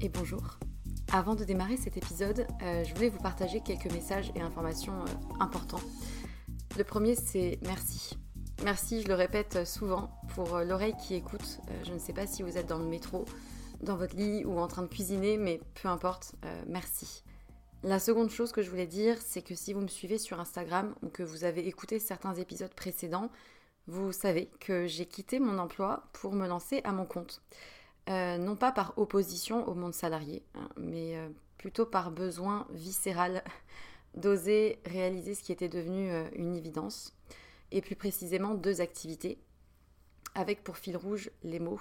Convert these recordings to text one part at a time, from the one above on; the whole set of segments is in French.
et bonjour. Avant de démarrer cet épisode, je voulais vous partager quelques messages et informations importants. Le premier, c'est merci. Merci, je le répète souvent, pour l'oreille qui écoute. Je ne sais pas si vous êtes dans le métro, dans votre lit ou en train de cuisiner, mais peu importe, merci. La seconde chose que je voulais dire, c'est que si vous me suivez sur Instagram ou que vous avez écouté certains épisodes précédents, vous savez que j'ai quitté mon emploi pour me lancer à mon compte. Non pas par opposition au monde salarié, mais plutôt par besoin viscéral d'oser réaliser ce qui était devenu une évidence, et plus précisément 2 activités, avec pour fil rouge les mots.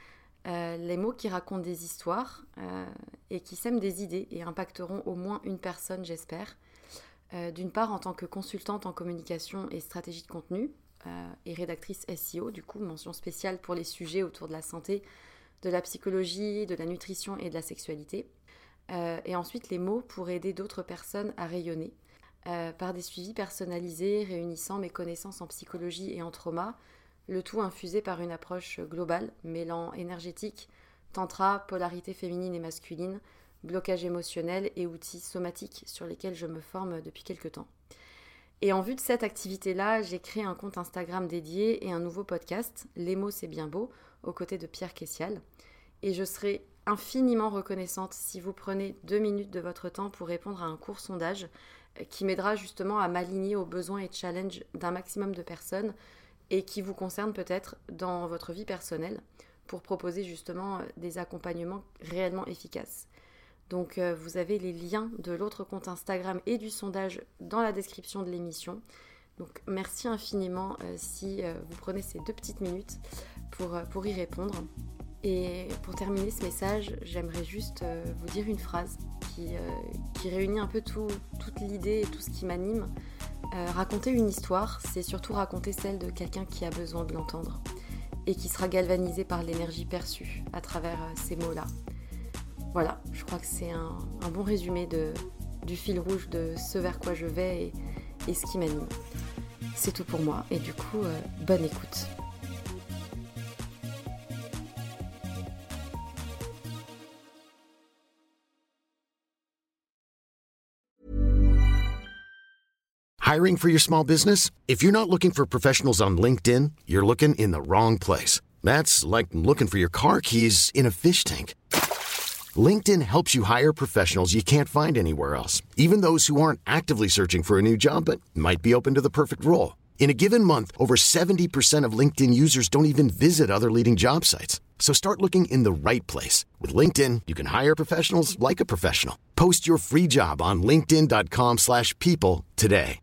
Les mots qui racontent des histoires et qui sèment des idées et impacteront au moins une personne, j'espère. D'une part, en tant que consultante en communication et stratégie de contenu, et rédactrice SEO, du coup, mention spéciale pour les sujets autour de la santé, de la psychologie, de la nutrition et de la sexualité. Et ensuite, les mots pour aider d'autres personnes à rayonner, par des suivis personnalisés réunissant mes connaissances en psychologie et en trauma, le tout infusé par une approche globale, mêlant énergétique, tantra, polarité féminine et masculine, blocage émotionnel et outils somatiques sur lesquels je me forme depuis quelques temps. Et en vue de cette activité-là, j'ai créé un compte Instagram dédié et un nouveau podcast, Les mots c'est bien beau, aux côtés de Pierre Kessial. Et je serai infiniment reconnaissante si vous prenez 2 minutes de votre temps pour répondre à un court sondage qui m'aidera justement à m'aligner aux besoins et challenges d'un maximum de personnes et qui vous concerne peut-être dans votre vie personnelle pour proposer justement des accompagnements réellement efficaces. Donc vous avez les liens de l'autre compte Instagram et du sondage dans la description de l'émission. Donc merci infiniment si vous prenez ces 2 petites minutes pour y répondre. Et pour terminer ce message, j'aimerais juste vous dire une phrase qui réunit un peu toute l'idée et tout ce qui m'anime. Raconter une histoire, c'est surtout raconter celle de quelqu'un qui a besoin de l'entendre et qui sera galvanisé par l'énergie perçue à travers ces mots-là. Voilà, je crois que c'est un bon résumé du fil rouge de ce vers quoi je vais et ce qui m'anime. C'est tout pour moi et du coup, bonne écoute. Hiring for your small business? If you're not looking for professionals on LinkedIn, you're looking in the wrong place. That's like looking for your car keys in a fish tank. LinkedIn helps you hire professionals you can't find anywhere else, even those who aren't actively searching for a new job but might be open to the perfect role. In a given month, over 70% of LinkedIn users don't even visit other leading job sites. So start looking in the right place. With LinkedIn, you can hire professionals like a professional. Post your free job on linkedin.com/people today.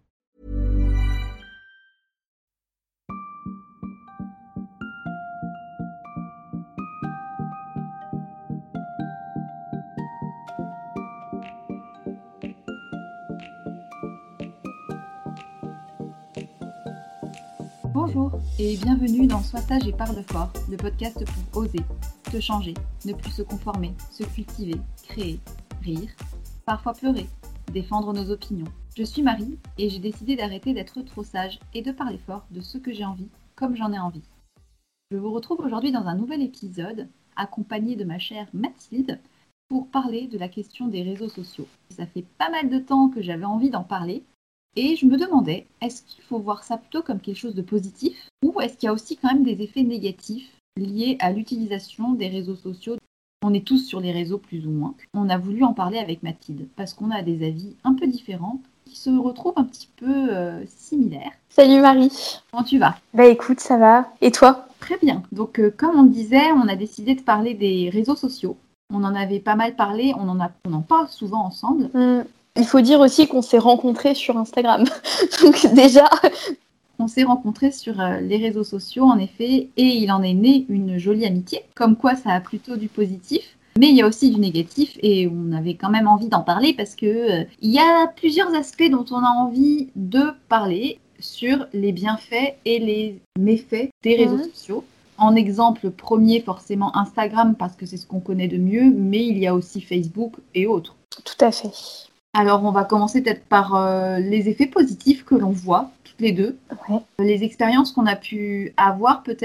Bonjour et bienvenue dans Sois sage et parle fort, le podcast pour oser, se changer, ne plus se conformer, se cultiver, créer, rire, parfois pleurer, défendre nos opinions. Je suis Marie et j'ai décidé d'arrêter d'être trop sage et de parler fort de ce que j'ai envie, comme j'en ai envie. Je vous retrouve aujourd'hui dans un nouvel épisode, accompagné de ma chère Mathilde, pour parler de la question des réseaux sociaux. Ça fait pas mal de temps que j'avais envie d'en parler. Et je me demandais, est-ce qu'il faut voir ça plutôt comme quelque chose de positif ou est-ce qu'il y a aussi quand même des effets négatifs liés à l'utilisation des réseaux sociaux ? On est tous sur les réseaux plus ou moins. On a voulu en parler avec Mathilde parce qu'on a des avis un peu différents qui se retrouvent un petit peu similaires. Salut Marie. Comment tu vas ? Bah écoute, ça va. Et toi ? Très bien. Donc comme on le disait, on a décidé de parler des réseaux sociaux. On en avait pas mal parlé, on en parle souvent ensemble. Il faut dire aussi qu'on s'est rencontrés sur Instagram. Donc déjà... On s'est rencontrés sur les réseaux sociaux, en effet, et il en est né une jolie amitié. Comme quoi, ça a plutôt du positif. Mais il y a aussi du négatif, et on avait quand même envie d'en parler parce que il y a plusieurs aspects dont on a envie de parler sur les bienfaits et les méfaits des réseaux sociaux. En exemple premier, forcément Instagram, parce que c'est ce qu'on connaît de mieux, mais il y a aussi Facebook et autres. Tout à fait. Alors, on va commencer peut-être par les effets positifs que l'on voit, toutes les deux. Ouais. Les expériences qu'on a pu avoir peut-être,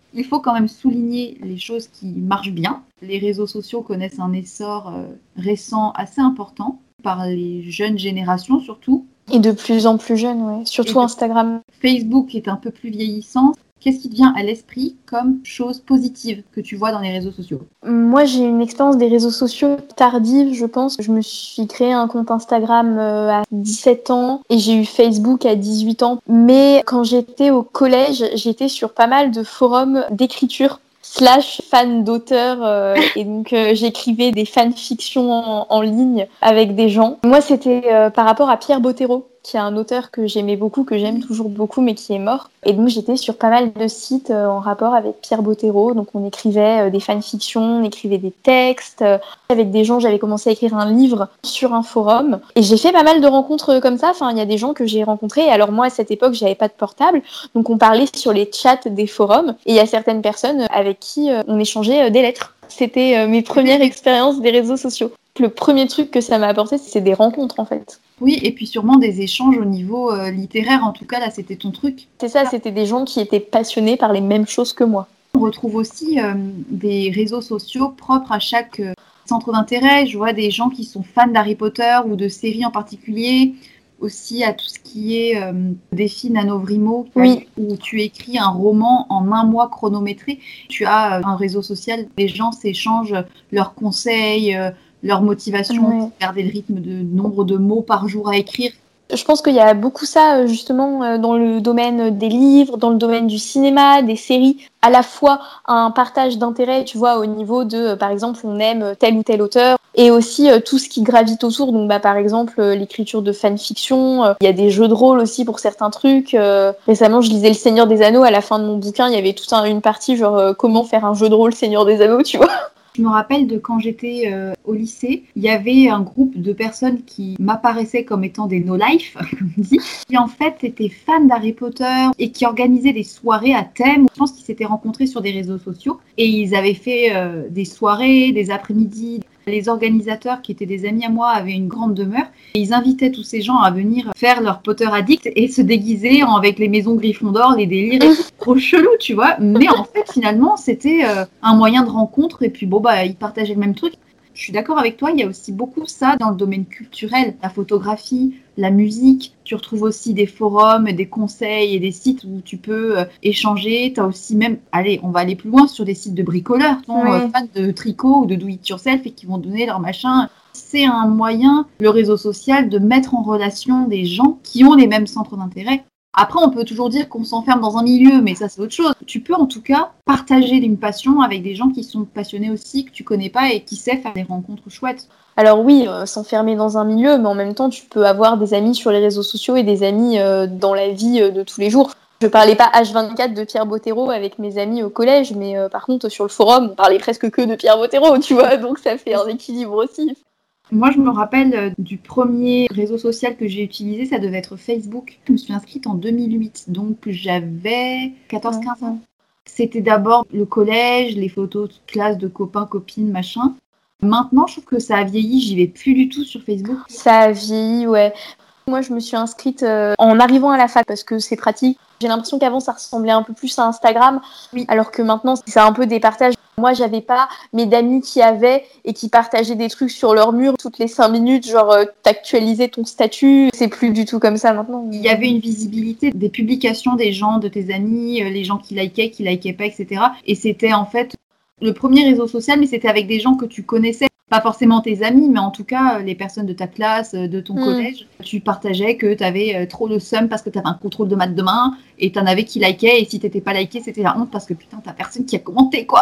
Il faut quand même souligner les choses qui marchent bien. Les réseaux sociaux connaissent un essor récent assez important, par les jeunes générations surtout. Et de plus en plus jeunes, ouais. Surtout Instagram. Facebook est un peu plus vieillissant. Qu'est-ce qui te vient à l'esprit comme chose positive que tu vois dans les réseaux sociaux ? Moi, j'ai une expérience des réseaux sociaux tardive, je pense. Je me suis créé un compte Instagram à 17 ans et j'ai eu Facebook à 18 ans. Mais quand j'étais au collège, j'étais sur pas mal de forums d'écriture / fan d'auteurs et donc j'écrivais des fanfictions en ligne avec des gens. Moi, c'était par rapport à Pierre Bottero, qui est un auteur que j'aimais beaucoup, que j'aime toujours beaucoup, mais qui est mort. Et donc, j'étais sur pas mal de sites en rapport avec Pierre Bottero. Donc, on écrivait des fanfictions, on écrivait des textes. Avec des gens, j'avais commencé à écrire un livre sur un forum. Et j'ai fait pas mal de rencontres comme ça. Enfin, il y a des gens que j'ai rencontrés. Et alors, moi, à cette époque, j'avais pas de portable. Donc, on parlait sur les chats des forums. Et il y a certaines personnes avec qui on échangeait des lettres. C'était mes premières expériences des réseaux sociaux. Le premier truc que ça m'a apporté, c'est des rencontres, en fait. Oui, et puis sûrement des échanges au niveau littéraire. En tout cas, là, c'était ton truc. C'est ça, c'était des gens qui étaient passionnés par les mêmes choses que moi. On retrouve aussi des réseaux sociaux propres à chaque centre d'intérêt. Je vois des gens qui sont fans d'Harry Potter ou de séries en particulier. Aussi à tout ce qui est défi NaNoWriMo, oui. Où tu écris un roman en 1 mois chronométré. Tu as un réseau social, les gens s'échangent leurs conseils, leur motivation pour garder le rythme de nombre de mots par jour à écrire. Je pense qu'il y a beaucoup ça justement dans le domaine des livres, dans le domaine du cinéma, des séries, à la fois un partage d'intérêt, tu vois, au niveau de, par exemple, on aime tel ou tel auteur, et aussi tout ce qui gravite autour, donc par exemple l'écriture de fanfiction, il y a des jeux de rôle aussi pour certains trucs. Récemment, je lisais Le Seigneur des Anneaux, à la fin de mon bouquin, il y avait toute une partie genre comment faire un jeu de rôle Seigneur des Anneaux, tu vois. Je me rappelle de quand j'étais au lycée, il y avait un groupe de personnes qui m'apparaissaient comme étant des no-life, comme on dit, qui en fait étaient fans d'Harry Potter et qui organisaient des soirées à thème. Je pense qu'ils s'étaient rencontrés sur des réseaux sociaux et ils avaient fait des soirées, des après-midi. Les organisateurs, qui étaient des amis à moi, avaient une grande demeure et ils invitaient tous ces gens à venir faire leur Potter addict et se déguiser avec les maisons Gryffondor, les délires, et trop chelou, tu vois. Mais en fait, finalement, c'était un moyen de rencontre et puis ils partageaient le même truc. Je suis d'accord avec toi, il y a aussi beaucoup ça dans le domaine culturel, la photographie, la musique. Tu retrouves aussi des forums, des conseils et des sites où tu peux échanger. Tu as aussi même, on va aller plus loin, sur des sites de bricoleurs, qui sont fans de tricot ou de do-it-yourself et qui vont donner leur machin. C'est un moyen, le réseau social, de mettre en relation des gens qui ont les mêmes centres d'intérêt. Après, on peut toujours dire qu'on s'enferme dans un milieu, mais ça, c'est autre chose. Tu peux en tout cas partager une passion avec des gens qui sont passionnés aussi, que tu connais pas et qui savent faire des rencontres chouettes. Alors oui, s'enfermer dans un milieu, mais en même temps, tu peux avoir des amis sur les réseaux sociaux et des amis dans la vie de tous les jours. Je parlais pas H24 de Pierre Bottero avec mes amis au collège, mais par contre, sur le forum, on parlait presque que de Pierre Bottero, tu vois, donc ça fait un équilibre aussi. Moi, je me rappelle du premier réseau social que j'ai utilisé, ça devait être Facebook. Je me suis inscrite en 2008, donc j'avais 14-15 ans. C'était d'abord le collège, les photos de classe de copains, copines, machin. Maintenant, je trouve que ça a vieilli, j'y vais plus du tout sur Facebook. Ça a vieilli, ouais. Moi, je me suis inscrite en arrivant à la fac parce que c'est pratique. J'ai l'impression qu'avant, ça ressemblait un peu plus à Instagram, alors que maintenant, c'est un peu des partages. Moi, j'avais pas mes d'amis qui avaient et qui partageaient des trucs sur leur mur toutes les 5 minutes, genre t'actualisais ton statut. C'est plus du tout comme ça maintenant. Il y avait une visibilité des publications des gens, de tes amis, les gens qui likaient pas, etc. Et c'était en fait le premier réseau social, mais c'était avec des gens que tu connaissais. Pas forcément tes amis, mais en tout cas les personnes de ta classe, de ton collège. Tu partageais que tu avais trop le seum parce que tu avais un contrôle de maths demain et tu en avais qui likaient, et si t'étais pas liké, c'était la honte parce que putain, t'as personne qui a commenté, quoi.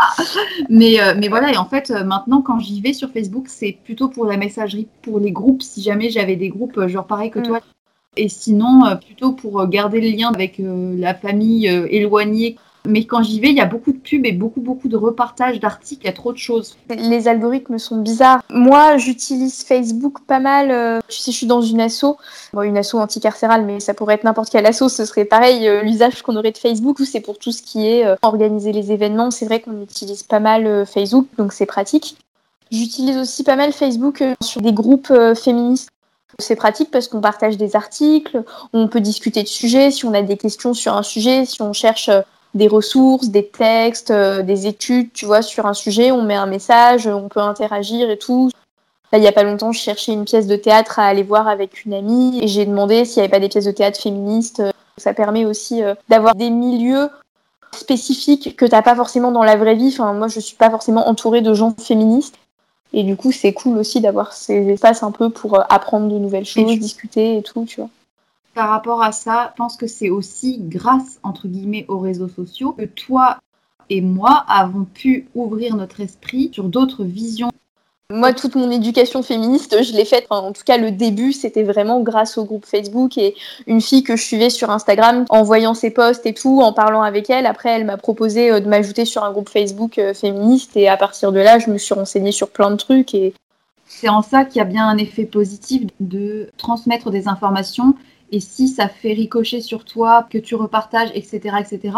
Mais voilà, et en fait maintenant quand j'y vais sur Facebook, c'est plutôt pour la messagerie, pour les groupes, si jamais j'avais des groupes genre pareil que toi. Et sinon plutôt pour garder le lien avec la famille éloignée. Mais quand j'y vais, il y a beaucoup de pubs et beaucoup de repartages d'articles, il y a trop de choses. Les algorithmes sont bizarres. Moi, j'utilise Facebook pas mal. Tu sais, je suis dans une asso, une asso anticarcérale, mais ça pourrait être n'importe quelle asso, ce serait pareil, l'usage qu'on aurait de Facebook, c'est pour tout ce qui est organiser les événements. C'est vrai qu'on utilise pas mal Facebook, donc c'est pratique. J'utilise aussi pas mal Facebook sur des groupes féministes. C'est pratique parce qu'on partage des articles, on peut discuter de sujets, si on a des questions sur un sujet, si on cherche des ressources, des textes, des études, tu vois, sur un sujet, on met un message, on peut interagir et tout. Là, il y a pas longtemps, je cherchais une pièce de théâtre à aller voir avec une amie et j'ai demandé s'il n'y avait pas des pièces de théâtre féministes. Ça permet aussi d'avoir des milieux spécifiques que t'as pas forcément dans la vraie vie. Enfin, moi, je suis pas forcément entourée de gens féministes. Et du coup, c'est cool aussi d'avoir ces espaces un peu pour apprendre de nouvelles choses, discuter et tout, tu vois. Par rapport à ça, je pense que c'est aussi grâce, entre guillemets, aux réseaux sociaux que toi et moi avons pu ouvrir notre esprit sur d'autres visions. Moi, toute mon éducation féministe, je l'ai faite, enfin, en tout cas le début, c'était vraiment grâce au groupe Facebook et une fille que je suivais sur Instagram, en voyant ses posts et tout, en parlant avec elle. Après, elle m'a proposé de m'ajouter sur un groupe Facebook féministe et à partir de là, je me suis renseignée sur plein de trucs. Et c'est en ça qu'il y a bien un effet positif de transmettre des informations et si ça fait ricocher sur toi, que tu repartages, etc.,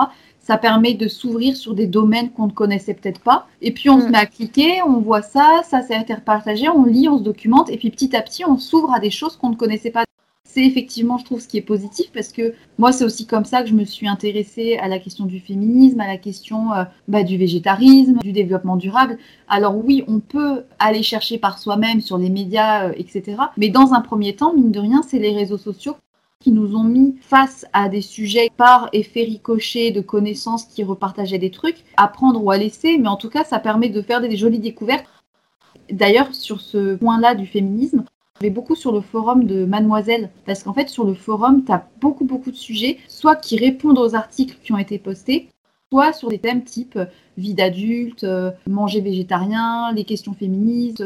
ça permet de s'ouvrir sur des domaines qu'on ne connaissait peut-être pas. Et puis on se met à cliquer, on voit ça a été repartagé, on lit, on se documente, et puis petit à petit, on s'ouvre à des choses qu'on ne connaissait pas. C'est effectivement, je trouve, ce qui est positif, parce que moi, c'est aussi comme ça que je me suis intéressée à la question du féminisme, à la question du végétarisme, du développement durable. Alors oui, on peut aller chercher par soi-même sur les médias, etc. Mais dans un premier temps, mine de rien, c'est les réseaux sociaux qui nous ont mis face à des sujets par effet ricochet de connaissances qui repartageaient des trucs, à prendre ou à laisser, mais en tout cas, ça permet de faire des jolies découvertes. D'ailleurs, sur ce point-là du féminisme, je vais beaucoup sur le forum de Mademoiselle, parce qu'en fait, sur le forum, tu as beaucoup de sujets, soit qui répondent aux articles qui ont été postés, soit sur des thèmes type vie d'adulte, manger végétarien, les questions féministes,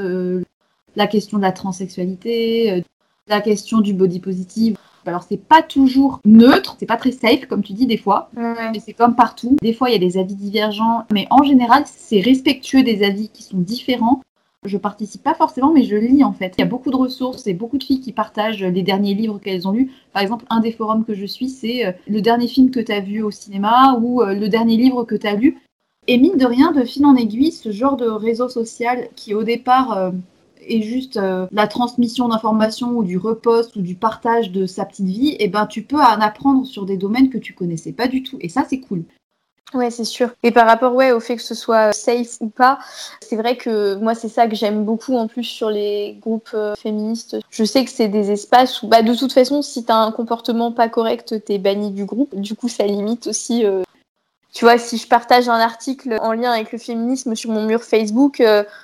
la question de la transsexualité, la question du body positive. Alors, c'est pas toujours neutre, c'est pas très safe, comme tu dis, des fois. Ouais. Mais c'est comme partout. Des fois, il y a des avis divergents. Mais en général, c'est respectueux des avis qui sont différents. Je participe pas forcément, mais je lis, en fait. Il y a beaucoup de ressources et beaucoup de filles qui partagent les derniers livres qu'elles ont lus. Par exemple, un des forums que je suis, c'est le dernier film que tu as vu au cinéma ou le dernier livre que tu as lu. Et mine de rien, de fil en aiguille, ce genre de réseau social qui, au départ... et juste la transmission d'informations ou du repost ou du partage de sa petite vie, et ben tu peux en apprendre sur des domaines que tu connaissais pas du tout. Et ça, c'est cool. Ouais, c'est sûr. Et par rapport au fait que ce soit safe ou pas, c'est vrai que moi, c'est ça que j'aime beaucoup en plus sur les groupes féministes. Je sais que c'est des espaces où, de toute façon, si t'as un comportement pas correct, t'es banni du groupe. Du coup, ça limite aussi... Tu vois, si je partage un article en lien avec le féminisme sur mon mur Facebook...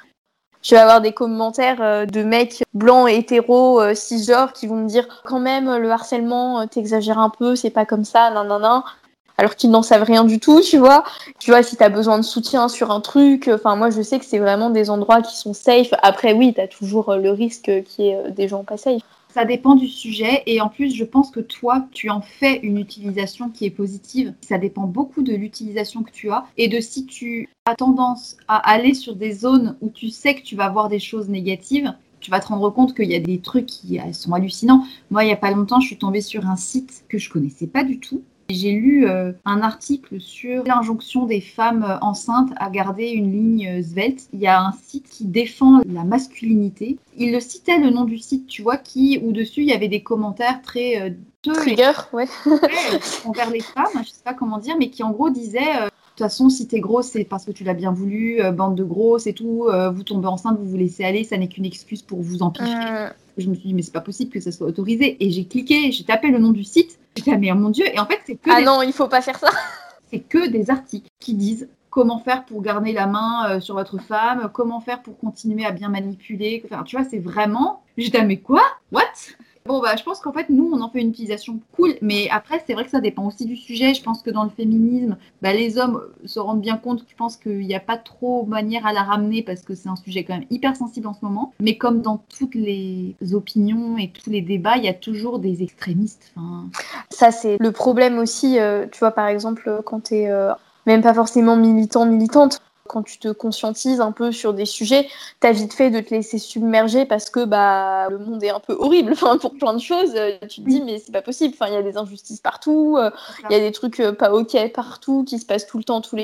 je vais avoir des commentaires de mecs blancs et hétéros cisgenres qui vont me dire quand même le harcèlement t'exagères un peu, c'est pas comme ça, nan, alors qu'ils n'en savent rien du tout, tu vois. Tu vois, si t'as besoin de soutien sur un truc, enfin moi je sais que c'est vraiment des endroits qui sont safe. Après oui, t'as toujours le risque qu'il y ait des gens pas safe. Ça dépend du sujet et en plus je pense que toi tu en fais une utilisation qui est positive. Ça dépend beaucoup de l'utilisation que tu as et de si tu as tendance à aller sur des zones où tu sais que tu vas voir des choses négatives. Tu vas te rendre compte qu'il y a des trucs qui sont hallucinants. Moi il n'y a pas longtemps je suis tombée sur un site que je connaissais pas du tout. J'ai lu un article sur l'injonction des femmes enceintes à garder une ligne svelte. Il y a un site qui défend la masculinité. Il le citait le nom du site, tu vois, où dessus il y avait des commentaires très trigger, ouais. envers les femmes, je sais pas comment dire, mais qui en gros disaient de toute façon, si t'es grosse, c'est parce que tu l'as bien voulu, bande de grosses et tout, vous tombez enceinte, vous vous laissez aller, ça n'est qu'une excuse pour vous empiffrer. Je me suis dit, mais c'est pas possible que ça soit autorisé. Et j'ai cliqué, j'ai tapé le nom du site, j'ai dit, mais mon Dieu, et en fait, c'est que non, il faut pas faire ça. C'est que des articles qui disent comment faire pour garder la main sur votre femme, comment faire pour continuer à bien manipuler. Enfin, tu vois, c'est vraiment... J'ai dit, mais quoi? What? Bon, je pense qu'en fait, nous, on en fait une utilisation cool, mais après, c'est vrai que ça dépend aussi du sujet. Je pense que dans le féminisme, les hommes se rendent bien compte. Je pense qu'il n'y a pas trop manière à la ramener parce que c'est un sujet quand même hyper sensible en ce moment. Mais comme dans toutes les opinions et tous les débats, il y a toujours des extrémistes. Enfin... Ça, c'est le problème aussi. Tu vois, par exemple, quand tu es même pas forcément militante, quand tu te conscientises un peu sur des sujets, t'as vite fait de te laisser submerger parce que le monde est un peu horrible pour plein de choses. Tu te dis mais c'est pas possible. Enfin, il y a des injustices partout, il y a des trucs pas ok partout qui se passent tout le temps, tous les jours.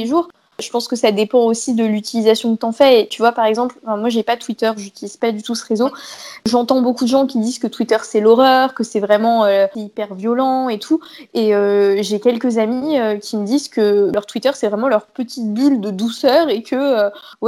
Je pense que ça dépend aussi de l'utilisation que t'en fais. Et tu vois, par exemple, moi, j'ai pas Twitter, j'utilise pas du tout ce réseau. J'entends beaucoup de gens qui disent que Twitter, c'est l'horreur, que c'est vraiment hyper violent et tout. Et j'ai quelques amis qui me disent que leur Twitter, c'est vraiment leur petite bulle de douceur et que,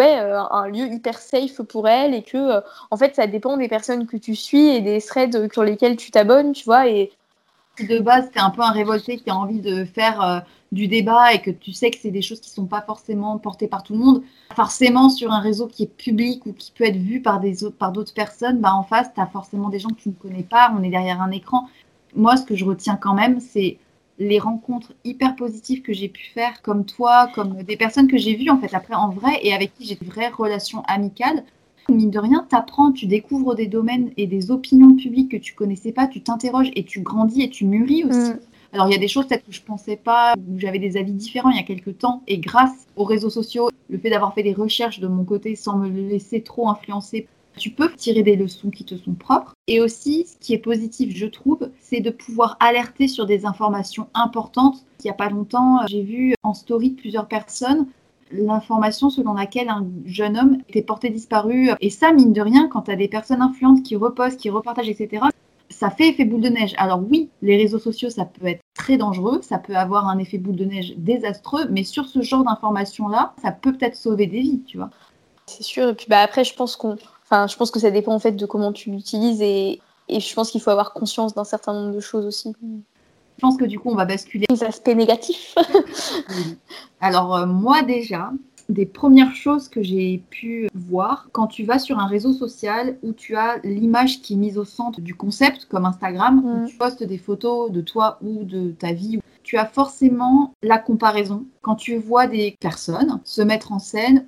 un lieu hyper safe pour elles et que, en fait, ça dépend des personnes que tu suis et des threads sur lesquels tu t'abonnes, tu vois. Et de base, t'es un peu un révolté qui a envie de faire du débat et que tu sais que c'est des choses qui sont pas forcément portées par tout le monde. Forcément, sur un réseau qui est public ou qui peut être vu par d'autres personnes, bah en face, t'as forcément des gens que tu ne connais pas, on est derrière un écran. Moi, ce que je retiens quand même, c'est les rencontres hyper positives que j'ai pu faire, comme toi, comme des personnes que j'ai vues en fait après en vrai et avec qui j'ai de vraies relations amicales. Mine de rien, t'apprends, tu découvres des domaines et des opinions publiques que tu connaissais pas, tu t'interroges et tu grandis et tu mûris aussi. Alors il y a des choses peut-être que je pensais pas, où j'avais des avis différents il y a quelques temps, et grâce aux réseaux sociaux, le fait d'avoir fait des recherches de mon côté sans me laisser trop influencer, tu peux tirer des leçons qui te sont propres. Et aussi, ce qui est positif, je trouve, c'est de pouvoir alerter sur des informations importantes. Il y a pas longtemps, j'ai vu en story de plusieurs personnes l'information selon laquelle un jeune homme était porté disparu. Et ça, mine de rien, quand tu as des personnes influentes qui repostent, qui repartagent, etc., ça fait effet boule de neige. Alors oui, les réseaux sociaux, ça peut être très dangereux, ça peut avoir un effet boule de neige désastreux, mais sur ce genre d'informations-là, ça peut peut-être sauver des vies, tu vois. c'est sûr. Et puis après, je pense que ça dépend en fait de comment tu l'utilises et je pense qu'il faut avoir conscience d'un certain nombre de choses aussi. Je pense que du coup, on va basculer. Les aspects négatifs. Oui. Alors moi déjà, des premières choses que j'ai pu voir quand tu vas sur un réseau social où tu as l'image qui est mise au centre du concept, comme Instagram, où tu postes des photos de toi ou de ta vie, tu as forcément la comparaison. Quand tu vois des personnes se mettre en scène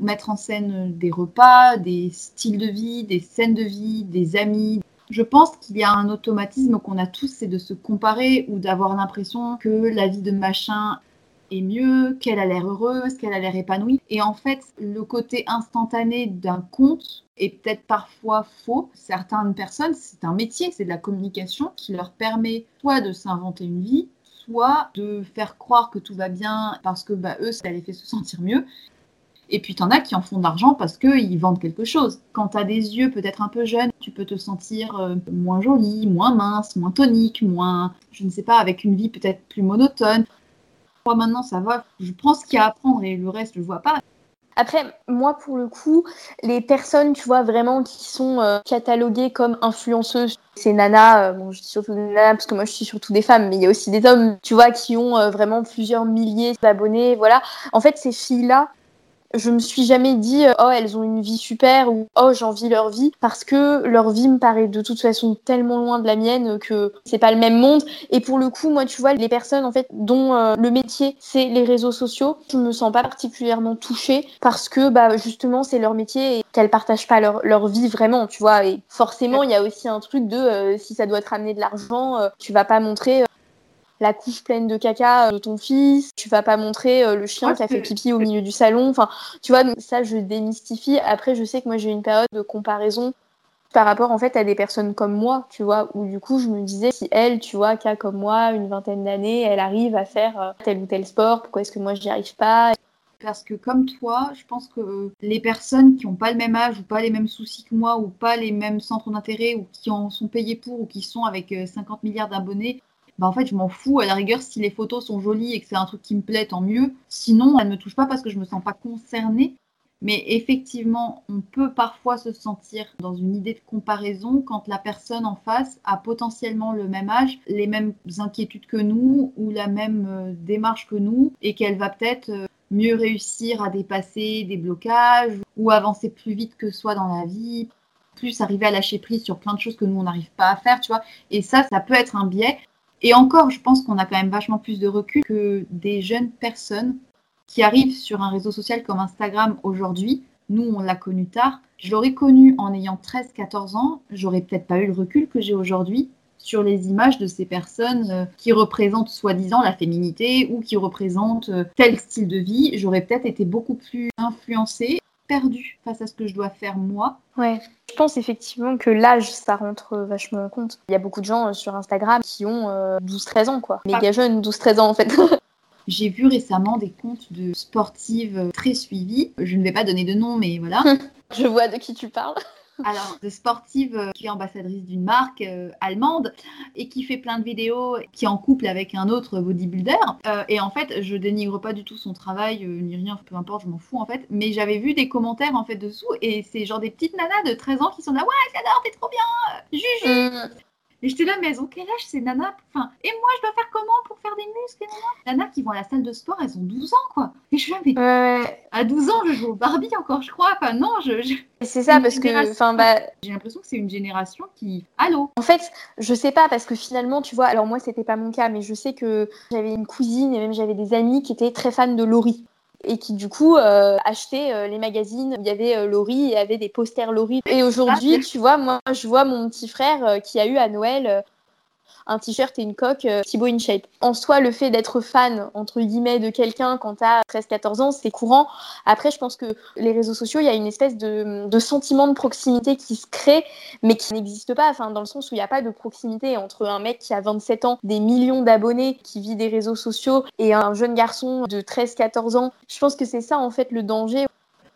des repas, des styles de vie, des scènes de vie, des amis. Je pense qu'il y a un automatisme qu'on a tous, c'est de se comparer ou d'avoir l'impression que la vie de machin est mieux, qu'elle a l'air heureuse, qu'elle a l'air épanouie. Et en fait, le côté instantané d'un compte est peut-être parfois faux. Certaines personnes, c'est un métier, c'est de la communication qui leur permet soit de s'inventer une vie, soit de faire croire que tout va bien parce que eux, ça les fait se sentir mieux. Et puis, t'en as qui en font de l'argent parce qu'ils vendent quelque chose. Quand t'as des yeux peut-être un peu jeunes, tu peux te sentir moins jolie, moins mince, moins tonique, moins, je ne sais pas, avec une vie peut-être plus monotone. Moi, maintenant, ça va. Je prends ce qu'il y a à apprendre et le reste, je le vois pas. Après, moi, pour le coup, les personnes, tu vois, vraiment qui sont cataloguées comme influenceuses, ces nanas, je dis surtout des nanas parce que moi, je suis surtout des femmes, mais il y a aussi des hommes, tu vois, qui ont vraiment plusieurs milliers d'abonnés, voilà. En fait, ces filles-là, je me suis jamais dit oh elles ont une vie super ou oh j'envie leur vie parce que leur vie me paraît de toute façon tellement loin de la mienne que c'est pas le même monde. Et pour le coup, moi tu vois, les personnes en fait dont le métier c'est les réseaux sociaux, je me sens pas particulièrement touchée parce que justement c'est leur métier et qu'elles partagent pas leur vie vraiment, tu vois. Et forcément il y a aussi un truc de si ça doit te ramener de l'argent, tu vas pas montrer la couche pleine de caca de ton fils, tu vas pas montrer le chien qui a fait pipi au milieu du salon, enfin, tu vois, ça je démystifie. Après, je sais que moi j'ai eu une période de comparaison par rapport en fait à des personnes comme moi, tu vois, où du coup je me disais si elle, tu vois, qui a comme moi une vingtaine d'années, elle arrive à faire tel ou tel sport, pourquoi est-ce que moi j'y arrive pas? Parce que comme toi, je pense que les personnes qui n'ont pas le même âge ou pas les mêmes soucis que moi ou pas les mêmes centres d'intérêt ou qui en sont payés pour ou qui sont avec 50 milliards d'abonnés, en fait, je m'en fous. À la rigueur, si les photos sont jolies et que c'est un truc qui me plaît, tant mieux. Sinon, elles ne me touchent pas parce que je me sens pas concernée. Mais effectivement, on peut parfois se sentir dans une idée de comparaison quand la personne en face a potentiellement le même âge, les mêmes inquiétudes que nous ou la même démarche que nous et qu'elle va peut-être mieux réussir à dépasser des blocages ou avancer plus vite que soi dans la vie, plus arriver à lâcher prise sur plein de choses que nous, on n'arrive pas à faire, tu vois. Et ça peut être un biais. Et encore, je pense qu'on a quand même vachement plus de recul que des jeunes personnes qui arrivent sur un réseau social comme Instagram aujourd'hui. Nous, on l'a connu tard. Je l'aurais connu en ayant 13-14 ans. J'aurais peut-être pas eu le recul que j'ai aujourd'hui sur les images de ces personnes qui représentent soi-disant la féminité ou qui représentent tel style de vie. J'aurais peut-être été beaucoup plus influencée, perdue face à ce que je dois faire moi. Ouais, je pense effectivement que l'âge, ça rentre vachement en compte. Il y a beaucoup de gens sur Instagram qui ont 12-13 ans, quoi. Méga jeunes, 12-13 ans en fait. J'ai vu récemment des comptes de sportives très suivies. Je ne vais pas donner de nom, mais voilà. Je vois de qui tu parles. Alors, de sportive qui est ambassadrice d'une marque allemande et qui fait plein de vidéos, qui est en couple avec un autre bodybuilder. Et en fait, je dénigre pas du tout son travail, ni rien, peu importe, je m'en fous en fait. Mais j'avais vu des commentaires en fait dessous et c'est genre des petites nanas de 13 ans qui sont là, ouais, j'adore, t'es trop bien, Juju. Et j'étais là, mais elles ont quel âge ces nanas? Enfin, et moi, je dois faire comment pour faire des muscles? Les nanas qui vont à la salle de sport, elles ont 12 ans, quoi. Et je suis là, mais à 12 ans, je joue au Barbie encore, je crois. Enfin, non, C'est ça, parce que... J'ai l'impression que c'est une génération qui... Allô? En fait, je sais pas, parce que finalement, tu vois, alors moi, c'était pas mon cas, mais je sais que j'avais une cousine et même j'avais des amis qui étaient très fans de Laurie. Et qui du coup achetaient les magazines où il y avait Laurie et avait des posters Laurie. Et aujourd'hui, tu vois, moi je vois mon petit frère qui a eu à Noël un t-shirt et une coque Thibaut InShape. En soi, le fait d'être fan, entre guillemets, de quelqu'un quand t'as 13-14 ans, c'est courant. Après, je pense que les réseaux sociaux, il y a une espèce de sentiment de proximité qui se crée, mais qui n'existe pas, enfin, dans le sens où il n'y a pas de proximité entre un mec qui a 27 ans, des millions d'abonnés, qui vit des réseaux sociaux, et un jeune garçon de 13-14 ans. Je pense que c'est ça, en fait, le danger.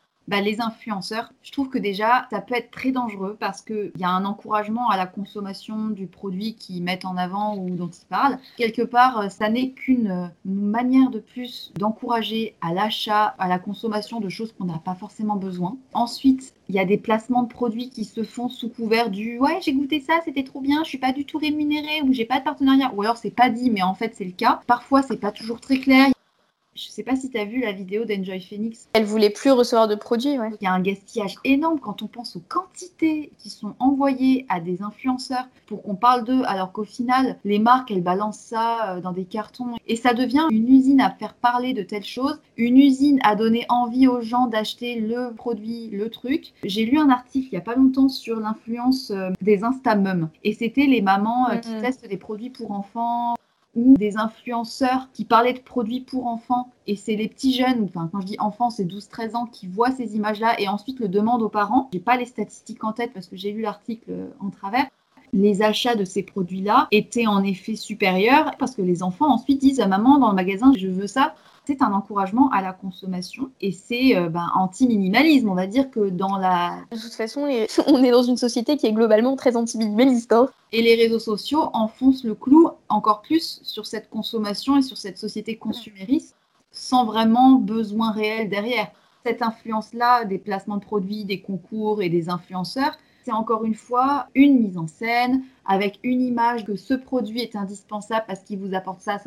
Les influenceurs, je trouve que déjà, ça peut être très dangereux parce qu'il y a un encouragement à la consommation du produit qu'ils mettent en avant ou dont ils parlent. Quelque part, ça n'est qu'une manière de plus d'encourager à l'achat, à la consommation de choses qu'on n'a pas forcément besoin. Ensuite, il y a des placements de produits qui se font sous couvert du « ouais, j'ai goûté ça, c'était trop bien, je suis pas du tout rémunérée » ou « j'ai pas de partenariat » ou alors c'est pas dit, mais en fait c'est le cas. Parfois, c'est pas toujours très clair. Je sais pas si tu as vu la vidéo d'Enjoy Phoenix. Elle voulait plus recevoir de produits, ouais. Il y a un gaspillage énorme quand on pense aux quantités qui sont envoyées à des influenceurs pour qu'on parle d'eux, alors qu'au final, les marques, elles balancent ça dans des cartons. Et ça devient une usine à faire parler de telles choses, une usine à donner envie aux gens d'acheter le produit, le truc. J'ai lu un article il y a pas longtemps sur l'influence des Instamums. Et c'était les mamans qui testent des produits pour enfants, ou des influenceurs qui parlaient de produits pour enfants, et c'est les petits jeunes, enfin quand je dis enfants c'est 12-13 ans, qui voient ces images-là et ensuite le demandent aux parents. J'ai pas les statistiques en tête parce que j'ai lu l'article en travers. Les achats de ces produits-là étaient en effet supérieurs parce que les enfants ensuite disent à maman dans le magasin je veux ça. C'est un encouragement à la consommation et c'est anti-minimalisme. On va dire que dans la... De toute façon, on est dans une société qui est globalement très anti-minimaliste. Hein. Et les réseaux sociaux enfoncent le clou encore plus sur cette consommation et sur cette société consumériste sans vraiment besoin réel derrière. Cette influence-là des placements de produits, des concours et des influenceurs, c'est encore une fois une mise en scène avec une image que ce produit est indispensable parce qu'il vous apporte ça.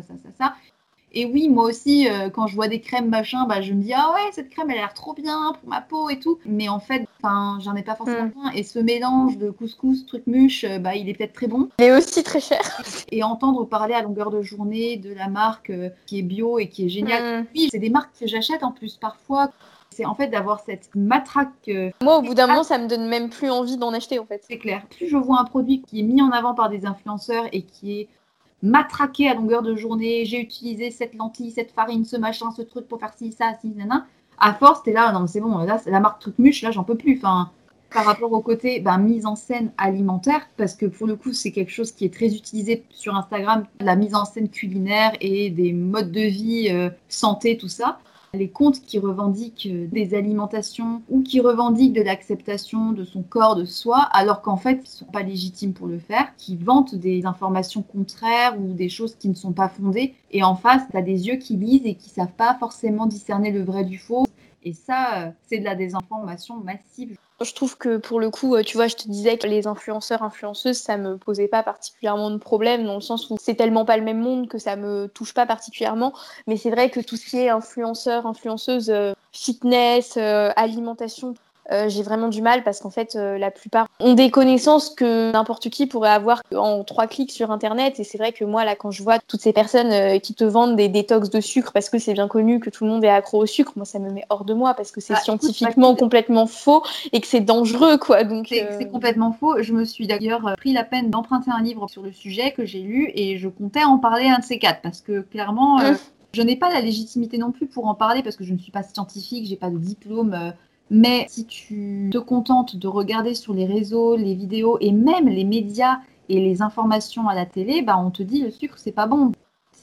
Et oui, moi aussi, quand je vois des crèmes machin, je me dis ah ouais, cette crème elle a l'air trop bien pour ma peau et tout. Mais en fait, j'en ai pas forcément besoin. Et ce mélange de couscous, truc muche, il est peut-être très bon. Il est aussi très cher. Et entendre parler à longueur de journée de la marque qui est bio et qui est géniale. Oui, c'est des marques que j'achète en plus parfois. C'est en fait d'avoir cette matraque. Moi, au bout d'un moment, ça me donne même plus envie d'en acheter en fait. C'est clair. Plus je vois un produit qui est mis en avant par des influenceurs et qui est matraqué à longueur de journée, j'ai utilisé cette lentille, cette farine, ce machin, ce truc pour faire ci, ça, ci, nana. À force, t'es là, non, c'est bon, là, c'est la marque truc muche, là, j'en peux plus. Enfin, par rapport au côté mise en scène alimentaire, parce que pour le coup, c'est quelque chose qui est très utilisé sur Instagram, la mise en scène culinaire et des modes de vie, santé, tout ça. Les comptes qui revendiquent des alimentations ou qui revendiquent de l'acceptation de son corps, de soi, alors qu'en fait, ils ne sont pas légitimes pour le faire, qui vantent des informations contraires ou des choses qui ne sont pas fondées. Et en face, tu as des yeux qui lisent et qui ne savent pas forcément discerner le vrai du faux. Et ça, c'est de la désinformation massive. Je trouve que pour le coup, tu vois, je te disais que les influenceurs, influenceuses, ça me posait pas particulièrement de problème dans le sens où c'est tellement pas le même monde que ça me touche pas particulièrement. Mais c'est vrai que tout ce qui est influenceur, influenceuse, fitness, alimentation, j'ai vraiment du mal parce qu'en fait, la plupart ont des connaissances que n'importe qui pourrait avoir en 3 clics sur Internet. Et c'est vrai que moi, là, quand je vois toutes ces personnes qui te vendent des détox de sucre parce que c'est bien connu que tout le monde est accro au sucre, moi, ça me met hors de moi parce que c'est scientifiquement complètement faux et que c'est dangereux, quoi. Donc, c'est complètement faux. Je me suis d'ailleurs pris la peine d'emprunter un livre sur le sujet que j'ai lu et je comptais en parler un de ces 4 parce que clairement, je n'ai pas la légitimité non plus pour en parler parce que je ne suis pas scientifique, j'ai pas de diplôme. Mais si tu te contentes de regarder sur les réseaux, les vidéos et même les médias et les informations à la télé, on te dit le sucre c'est pas bon.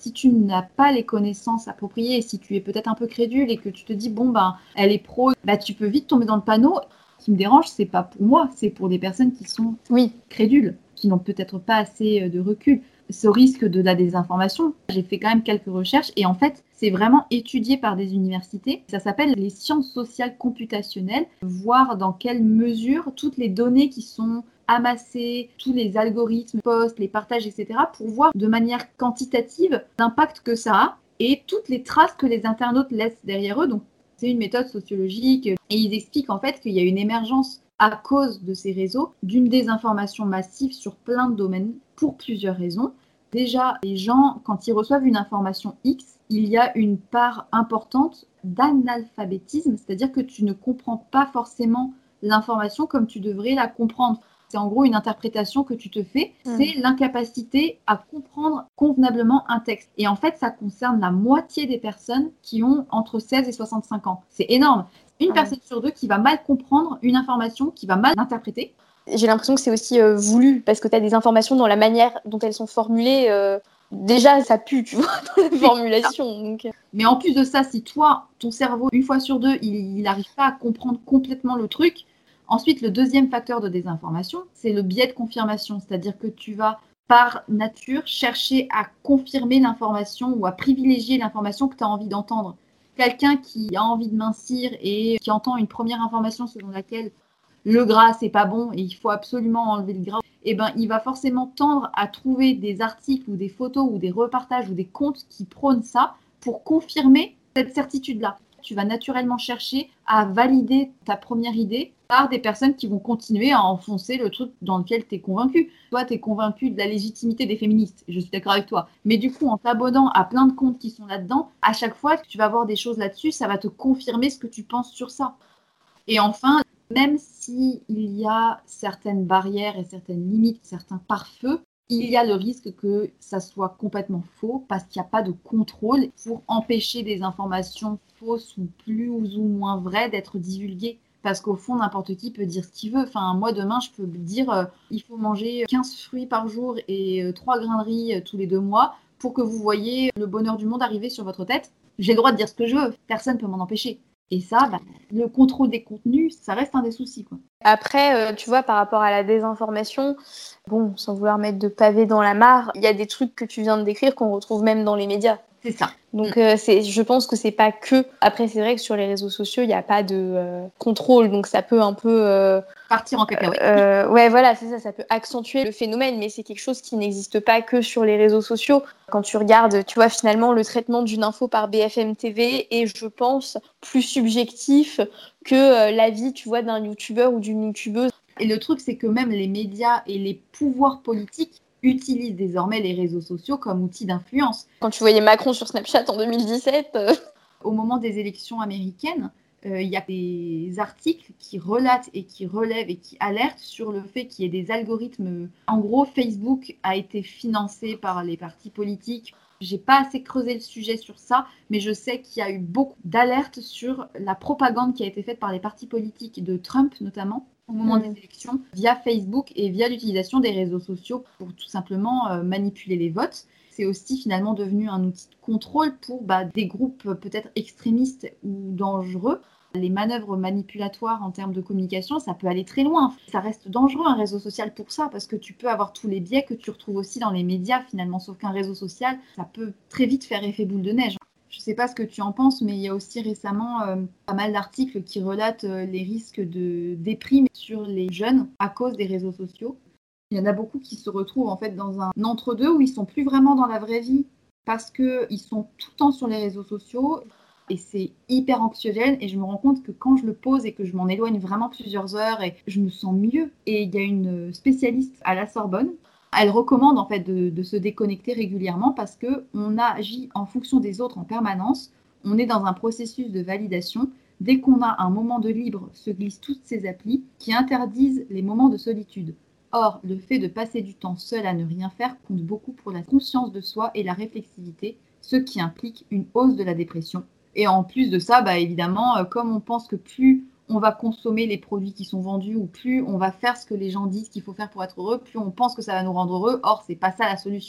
Si tu n'as pas les connaissances appropriées et si tu es peut-être un peu crédule et que tu te dis, bon, ben, elle est pro, bah, tu peux vite tomber dans le panneau. Ce qui me dérange, c'est pas pour moi, c'est pour des personnes qui sont crédules, qui n'ont peut-être pas assez de recul. Ce risque de la désinformation, j'ai fait quand même quelques recherches et en fait, c'est vraiment étudié par des universités. Ça s'appelle les sciences sociales computationnelles, voir dans quelle mesure toutes les données qui sont amassées, tous les algorithmes, posts, les partages, etc., pour voir de manière quantitative l'impact que ça a et toutes les traces que les internautes laissent derrière eux. Donc, c'est une méthode sociologique et ils expliquent en fait qu'il y a une émergence à cause de ces réseaux d'une désinformation massive sur plein de domaines pour plusieurs raisons. Déjà, les gens, quand ils reçoivent une information X, il y a une part importante d'analphabétisme, c'est-à-dire que tu ne comprends pas forcément l'information comme tu devrais la comprendre. C'est en gros une interprétation que tu te fais, c'est l'incapacité à comprendre convenablement un texte. Et en fait, ça concerne la moitié des personnes qui ont entre 16 et 65 ans. C'est énorme. Une personne sur deux qui va mal comprendre une information, qui va mal l'interpréter. J'ai l'impression que c'est aussi voulu, parce que tu as des informations dans la manière dont elles sont formulées. Déjà, ça pue, tu vois, dans la formulation. Donc... Mais en plus de ça, si toi, ton cerveau, une fois sur deux, il n'arrive pas à comprendre complètement le truc, ensuite, le deuxième facteur de désinformation, c'est le biais de confirmation. C'est-à-dire que tu vas, par nature, chercher à confirmer l'information ou à privilégier l'information que tu as envie d'entendre. Quelqu'un qui a envie de mincir et qui entend une première information selon laquelle le gras, c'est pas bon et il faut absolument enlever le gras, eh ben, il va forcément tendre à trouver des articles ou des photos ou des repartages ou des comptes qui prônent ça pour confirmer cette certitude-là. Tu vas naturellement chercher à valider ta première idée par des personnes qui vont continuer à enfoncer le truc dans lequel tu es convaincu. Toi, tu es convaincu de la légitimité des féministes, et je suis d'accord avec toi. Mais du coup, en t'abonnant à plein de comptes qui sont là-dedans, à chaque fois que tu vas voir des choses là-dessus, ça va te confirmer ce que tu penses sur ça. Et enfin, même s'il y a certaines barrières et certaines limites, certains pare-feux, il y a le risque que ça soit complètement faux parce qu'il n'y a pas de contrôle pour empêcher des informations fausses ou plus ou moins vraies d'être divulguées. Parce qu'au fond, n'importe qui peut dire ce qu'il veut. Enfin, moi, demain, je peux dire il faut manger 15 fruits par jour et 3 grains de riz tous les 2 mois pour que vous voyez le bonheur du monde arriver sur votre tête. J'ai le droit de dire ce que je veux. Personne ne peut m'en empêcher. Et ça, le contrôle des contenus, ça reste un des soucis, quoi. Après, tu vois, par rapport à la désinformation, bon, sans vouloir mettre de pavé dans la mare, il y a des trucs que tu viens de décrire qu'on retrouve même dans les médias. C'est ça. Donc, je pense que c'est pas que... Après, c'est vrai que sur les réseaux sociaux, il n'y a pas de contrôle, donc ça peut un peu... partir en cacahuète. Ouais, voilà, c'est ça, ça peut accentuer le phénomène, mais c'est quelque chose qui n'existe pas que sur les réseaux sociaux. Quand tu regardes, tu vois, finalement, le traitement d'une info par BFM TV est, je pense, plus subjectif que l'avis, tu vois, d'un youtubeur ou d'une youtubeuse. Et le truc, c'est que même les médias et les pouvoirs politiques utilisent désormais les réseaux sociaux comme outil d'influence. Quand tu voyais Macron sur Snapchat en 2017... Au moment des élections américaines, il y a des articles qui relatent et qui relèvent et qui alertent sur le fait qu'il y ait des algorithmes. En gros, Facebook a été financé par les partis politiques. J'ai pas assez creusé le sujet sur ça, mais je sais qu'il y a eu beaucoup d'alertes sur la propagande qui a été faite par les partis politiques de Trump notamment au moment des élections via Facebook et via l'utilisation des réseaux sociaux pour tout simplement manipuler les votes. C'est aussi finalement devenu un outil de contrôle pour des groupes peut-être extrémistes ou dangereux. Les manœuvres manipulatoires en termes de communication, ça peut aller très loin. Ça reste dangereux un réseau social pour ça, parce que tu peux avoir tous les biais que tu retrouves aussi dans les médias finalement, sauf qu'un réseau social, ça peut très vite faire effet boule de neige. Je ne sais pas ce que tu en penses, mais il y a aussi récemment pas mal d'articles qui relatent les risques de déprime sur les jeunes à cause des réseaux sociaux. Il y en a beaucoup qui se retrouvent en fait dans un entre-deux où ils sont plus vraiment dans la vraie vie parce qu'ils sont tout le temps sur les réseaux sociaux et c'est hyper anxiogène et je me rends compte que quand je le pose et que je m'en éloigne vraiment plusieurs heures et je me sens mieux. Et il y a une spécialiste à la Sorbonne, elle recommande en fait de se déconnecter régulièrement parce qu'on agit en fonction des autres en permanence, on est dans un processus de validation. Dès qu'on a un moment de libre, se glissent toutes ces applis qui interdisent les moments de solitude. Or, le fait de passer du temps seul à ne rien faire compte beaucoup pour la conscience de soi et la réflexivité, ce qui implique une hausse de la dépression. Et en plus de ça, évidemment, comme on pense que plus on va consommer les produits qui sont vendus ou plus on va faire ce que les gens disent qu'il faut faire pour être heureux, plus on pense que ça va nous rendre heureux. Or, c'est pas ça la solution.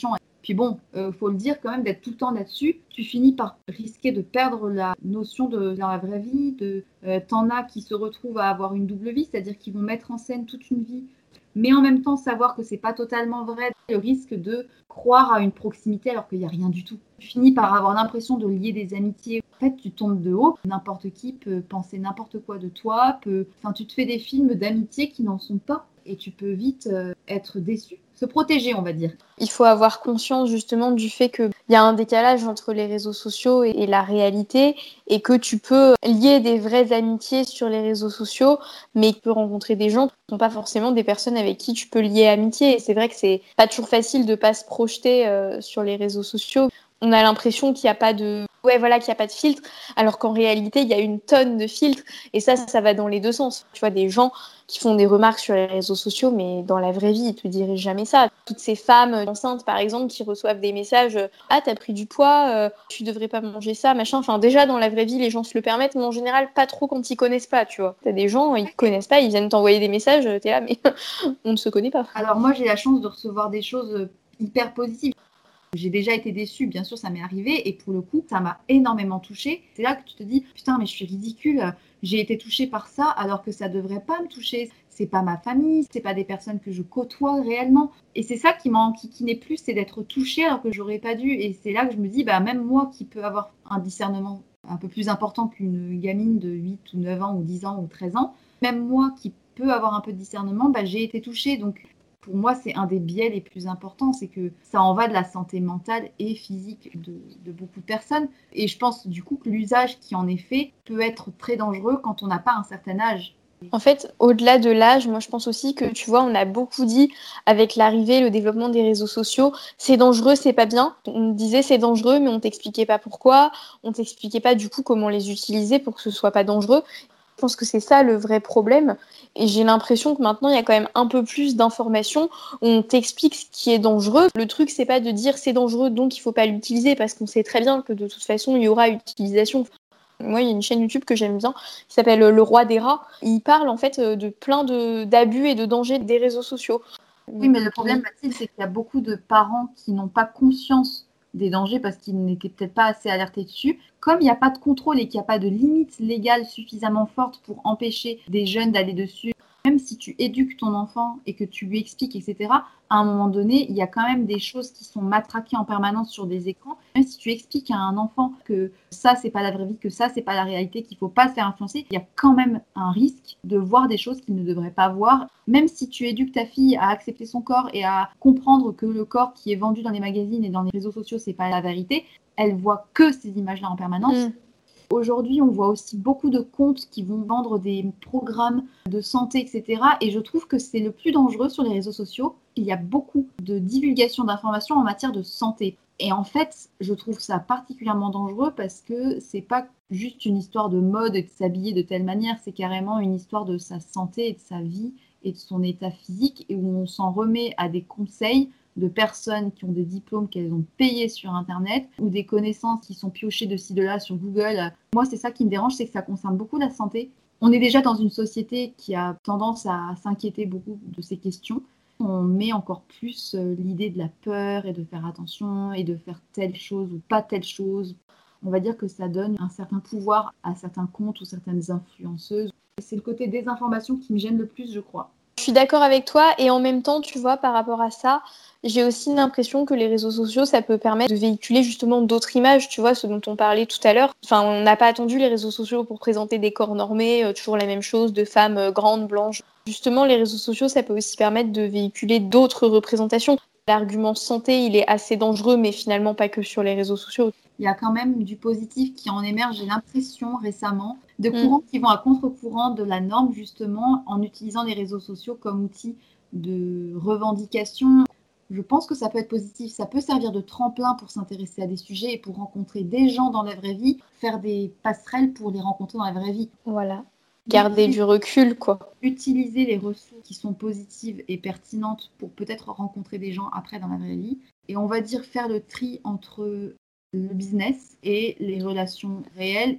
Puis bon, faut le dire quand même, d'être tout le temps là-dessus, tu finis par risquer de perdre la notion de dans la vraie vie. T'en as qui se retrouvent à avoir une double vie, c'est-à-dire qu'ils vont mettre en scène toute une vie, mais en même temps savoir que c'est pas totalement vrai. Le risque de croire à une proximité alors qu'il n'y a rien du tout. Tu finis par avoir l'impression de lier des amitiés. En fait, tu tombes de haut. N'importe qui peut penser n'importe quoi de toi. Tu te fais des films d'amitié qui n'en sont pas. Et tu peux vite être déçu. Se protéger, on va dire. Il faut avoir conscience justement du fait qu'il y a un décalage entre les réseaux sociaux et la réalité et que tu peux lier des vraies amitiés sur les réseaux sociaux, mais tu peux rencontrer des gens qui ne sont pas forcément des personnes avec qui tu peux lier amitié. Et c'est vrai que c'est pas toujours facile de ne pas se projeter sur les réseaux sociaux. On a l'impression qu'il n'y a pas de... qu'il n'y a pas de filtre, alors qu'en réalité, il y a une tonne de filtres. Et ça va dans les deux sens. Tu vois, des gens qui font des remarques sur les réseaux sociaux, mais dans la vraie vie, ils te diraient jamais ça. Toutes ces femmes enceintes, par exemple, qui reçoivent des messages « Ah, t'as pris du poids, tu devrais pas manger ça, machin ». Enfin, déjà, dans la vraie vie, les gens se le permettent, mais en général, pas trop quand ils connaissent pas, tu vois. T'as des gens, ils connaissent pas, ils viennent t'envoyer des messages, t'es là, mais on ne se connaît pas. Alors moi, j'ai la chance de recevoir des choses hyper positives. J'ai déjà été déçue, bien sûr, ça m'est arrivé. Et pour le coup, ça m'a énormément touchée. C'est là que tu te dis, putain, mais je suis ridicule. J'ai été touchée par ça alors que ça devrait pas me toucher. C'est pas ma famille, c'est pas des personnes que je côtoie réellement. Et c'est ça qui n'est plus, c'est d'être touchée alors que j'aurais pas dû. Et c'est là que je me dis, même moi qui peux avoir un discernement un peu plus important qu'une gamine de 8 ou 9 ans ou 10 ans ou 13 ans, même moi qui peux avoir un peu de discernement, j'ai été touchée. Donc, pour moi, c'est un des biais les plus importants, c'est que ça en va de la santé mentale et physique de beaucoup de personnes. Et je pense du coup que l'usage qui en est fait peut être très dangereux quand on n'a pas un certain âge. En fait, au-delà de l'âge, moi je pense aussi que, tu vois, on a beaucoup dit avec l'arrivée, le développement des réseaux sociaux, c'est dangereux, c'est pas bien. On disait c'est dangereux, mais on t'expliquait pas pourquoi, on t'expliquait pas du coup comment les utiliser pour que ce soit pas dangereux. Je pense que c'est ça le vrai problème. Et j'ai l'impression que maintenant, il y a quand même un peu plus d'informations. On t'explique ce qui est dangereux. Le truc, c'est pas de dire c'est dangereux, donc il faut pas l'utiliser, parce qu'on sait très bien que de toute façon, il y aura utilisation. Moi, il y a une chaîne YouTube que j'aime bien qui s'appelle Le Roi des Rats. Il parle en fait de plein d'abus et de dangers des réseaux sociaux. Oui, mais le problème, Mathilde, c'est qu'il y a beaucoup de parents qui n'ont pas conscience des dangers parce qu'ils n'étaient peut-être pas assez alertés dessus. Comme il n'y a pas de contrôle et qu'il n'y a pas de limite légale suffisamment forte pour empêcher des jeunes d'aller dessus, même si tu éduques ton enfant et que tu lui expliques, etc., à un moment donné, il y a quand même des choses qui sont matraquées en permanence sur des écrans. Même si tu expliques à un enfant que ça, c'est pas la vraie vie, que ça, c'est pas la réalité, qu'il faut pas se faire influencer, il y a quand même un risque de voir des choses qu'il ne devrait pas voir. Même si tu éduques ta fille à accepter son corps et à comprendre que le corps qui est vendu dans les magazines et dans les réseaux sociaux, c'est pas la vérité, elle voit que ces images-là en permanence. Aujourd'hui, on voit aussi beaucoup de comptes qui vont vendre des programmes de santé, etc. Et je trouve que c'est le plus dangereux sur les réseaux sociaux. Il y a beaucoup de divulgation d'informations en matière de santé. Et en fait, je trouve ça particulièrement dangereux parce que c'est pas juste une histoire de mode et de s'habiller de telle manière, c'est carrément une histoire de sa santé et de sa vie et de son état physique et où on s'en remet à des conseils de personnes qui ont des diplômes qu'elles ont payés sur Internet ou des connaissances qui sont piochées de ci, de là sur Google. Moi, c'est ça qui me dérange, c'est que ça concerne beaucoup la santé. On est déjà dans une société qui a tendance à s'inquiéter beaucoup de ces questions. On met encore plus l'idée de la peur et de faire attention et de faire telle chose ou pas telle chose. On va dire que ça donne un certain pouvoir à certains comptes ou certaines influenceuses. C'est le côté désinformation qui me gêne le plus, je crois. Je suis d'accord avec toi et en même temps, tu vois, par rapport à ça, j'ai aussi l'impression que les réseaux sociaux, ça peut permettre de véhiculer justement d'autres images, tu vois, ce dont on parlait tout à l'heure. Enfin, on n'a pas attendu les réseaux sociaux pour présenter des corps normés, toujours la même chose, de femmes grandes, blanches. Justement, les réseaux sociaux, ça peut aussi permettre de véhiculer d'autres représentations. L'argument santé, il est assez dangereux, mais finalement pas que sur les réseaux sociaux. Il y a quand même du positif qui en émerge, j'ai l'impression récemment, de courants qui vont à contre-courant de la norme justement en utilisant les réseaux sociaux comme outil de revendication. Je pense que ça peut être positif, ça peut servir de tremplin pour s'intéresser à des sujets et pour rencontrer des gens dans la vraie vie, faire des passerelles pour les rencontrer dans la vraie vie. Voilà, garder du recul, quoi. Utiliser les ressources qui sont positives et pertinentes pour peut-être rencontrer des gens après dans la vraie vie. Et on va dire faire le tri entre le business et les relations réelles.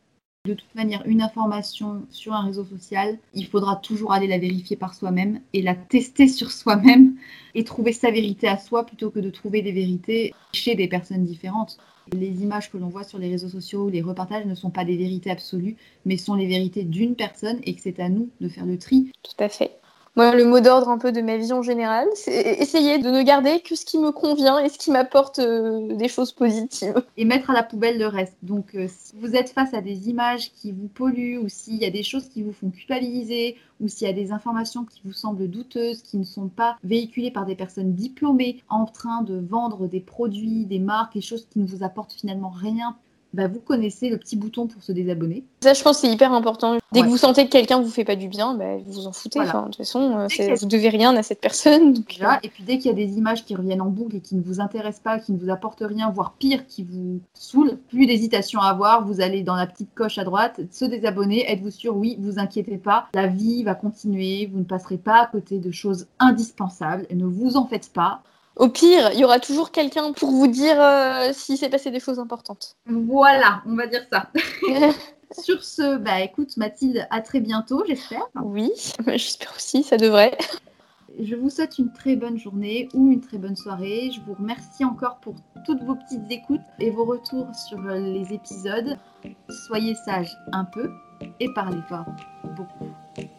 De toute manière, une information sur un réseau social, il faudra toujours aller la vérifier par soi-même et la tester sur soi-même et trouver sa vérité à soi plutôt que de trouver des vérités chez des personnes différentes. Les images que l'on voit sur les réseaux sociaux, les repartages ne sont pas des vérités absolues, mais sont les vérités d'une personne et que c'est à nous de faire le tri. Tout à fait. Moi, le mot d'ordre un peu de ma vie en général, c'est essayer de ne garder que ce qui me convient et ce qui m'apporte des choses positives. Et mettre à la poubelle le reste. Donc, si vous êtes face à des images qui vous polluent, ou s'il y a des choses qui vous font culpabiliser, ou s'il y a des informations qui vous semblent douteuses, qui ne sont pas véhiculées par des personnes diplômées, en train de vendre des produits, des marques, des choses qui ne vous apportent finalement rien, vous connaissez le petit bouton pour se désabonner. Ça, je pense que c'est hyper important. Dès que vous sentez que quelqu'un vous fait pas du bien, vous vous en foutez. Voilà. Enfin, de toute façon, vous devez rien à cette personne. Donc, Et puis dès qu'il y a des images qui reviennent en boucle et qui ne vous intéressent pas, qui ne vous apportent rien, voire pire, qui vous saoulent, plus d'hésitation à avoir, vous allez dans la petite coche à droite, se désabonner, êtes-vous sûr? Oui, vous inquiétez pas, la vie va continuer, vous ne passerez pas à côté de choses indispensables, ne vous en faites pas. Au pire, il y aura toujours quelqu'un pour vous dire s'il s'est passé des choses importantes. Voilà, on va dire ça. Sur ce, écoute Mathilde, à très bientôt, j'espère. Oui, j'espère aussi, ça devrait. Je vous souhaite une très bonne journée ou une très bonne soirée. Je vous remercie encore pour toutes vos petites écoutes et vos retours sur les épisodes. Soyez sages un peu et parlez fort beaucoup.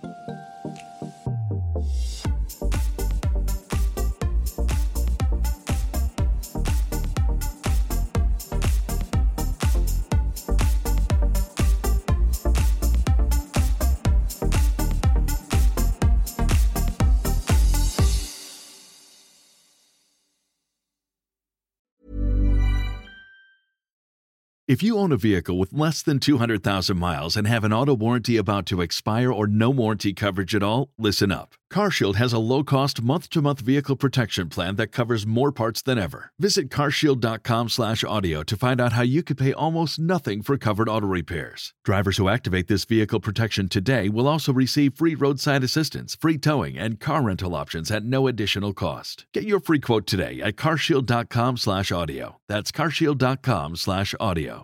If you own a vehicle with less than 200,000 miles and have an auto warranty about to expire or no warranty coverage at all, listen up. CarShield has a low-cost month-to-month vehicle protection plan that covers more parts than ever. Visit carshield.com/audio to find out how you could pay almost nothing for covered auto repairs. Drivers who activate this vehicle protection today will also receive free roadside assistance, free towing, and car rental options at no additional cost. Get your free quote today at carshield.com/audio. That's carshield.com/audio.